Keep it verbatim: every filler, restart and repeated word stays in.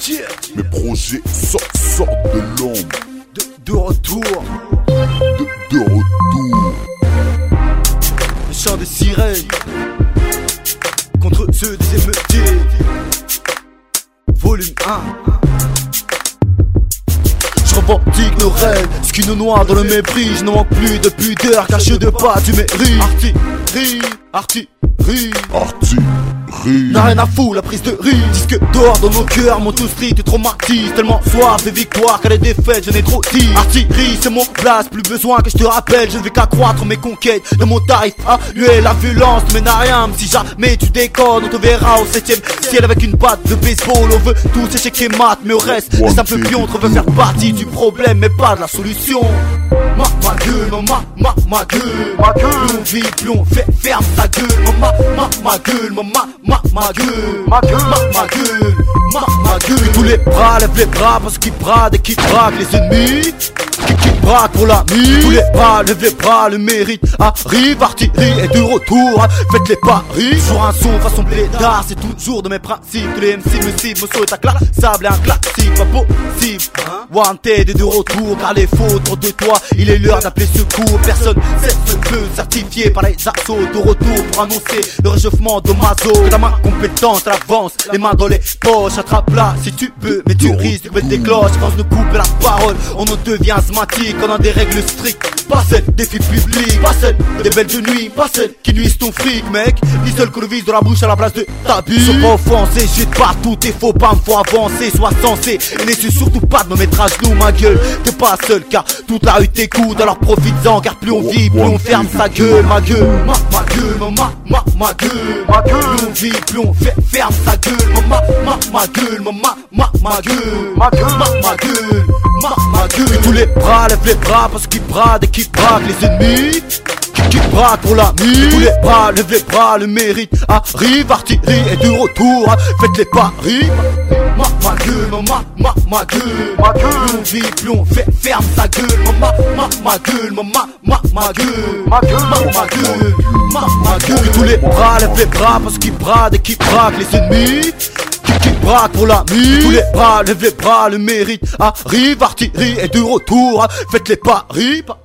Yeah. Mes projets sortent, sortent de l'ombre. De, de retour. De, de retour. Le chant des sirènes contre ceux des émeutiers. Volume un. Je revendique nos rêves, ce qui nous noie dans le mépris. Je ne manque plus de pudeur car je de pas du mérite. Artillerie, artillerie, artillerie. N'a rien à foutre, la prise de risque. Disque d'or dans nos cœurs, mon tout street te traumatise. Tellement soif de victoire qu'à les défaites, je n'ai trop dit. Artillerie, c'est mon place, plus besoin que je te rappelle. Je ne vais qu'accroître mes conquêtes de mon tarif annuel. La violence mais n'a rien, si jamais tu déconnes, on te verra au septième ciel avec une batte de baseball. On veut tous échecs et maths, mais au reste, les simples piontres veulent faire partie du problème, mais pas de la solution. Ma, ma gueule, ma, ma, ma gueule, ma gueule. Plus on vit, plus on fait, ferme ta gueule. Ma, ma, ma gueule, ma, ma, ma, ma gueule, ma gueule, ma, ma gueule, ma, ma gueule. Tous les bras, lève les bras parce qu'ils bradent et qu'ils braquent les ennemis. Qui, qui braquent pour l'ami. Tous les bras, lève les bras, le mérite arrive. Artillerie est de retour, faites les paris. Sur un son façon blédard, c'est toujours de mes principes. Tous les M C me ciblent, me sautent à classe, sable et un classique, pas possible. Wanted est de retour car les fautes autour de toi, il est l'heure d'appeler secours. Personne sait ce peu certifié par les assauts de retour pour annoncer le réchauffement de Mazo. Que ta main compétente avance, les mains dans les poches, attrape-la si tu peux, mais tu risques de mettre des cloches. Quand je nous coupe la parole, on en devient asthmatique. On a des règles strictes, pas celles des filles publiques, pas celles des belles de nuit, pas celles qui nuisent ton fric, mec. Ni celles que le vise de la bouche à la place de ta bille. Sois pas offensé, jette partout tes faux pas, faut avancer, sois sensé. Et n'essaie surtout pas de me mettre à genoux, ma gueule. T'es pas seul car toute la rue t'écoute, alors profites-en car plus on vit, plus on ferme sa gueule, ma gueule. Ma, ma gueule, ma, ma, ma, ma gueule, ma gueule. Plus on vit, plus on fait, ferme sa gueule. Ma, ma, ma, ma gueule, ma, ma, ma, ma gueule, ma gueule, ma, ma gueule, ma, ma gueule. Et tous les bras, lève les bras parce qu'ils bradent et qu'ils braquent les ennemis. Qui braque pour l'ami. Tous les bras, lève les bras, le mérite arrive. Artillerie est de retour, faites les paris. Ma, ma gueule, ma, ma, ma, ma gueule, ma gueule. Plus on vit, plus on fait, ferme sa gueule. Ma, ma, ma gueule, ma, ma, ma, ma gueule, ma gueule, ma, ma gueule, ma, ma gueule. Et tous les bras, lève les bras parce qu'ils bradent et qu'ils braquent les ennemis. Qui braque pour l'ami. Tous les bras, lève les bras, le mérite arrive. Artillerie est de retour, faites les paris.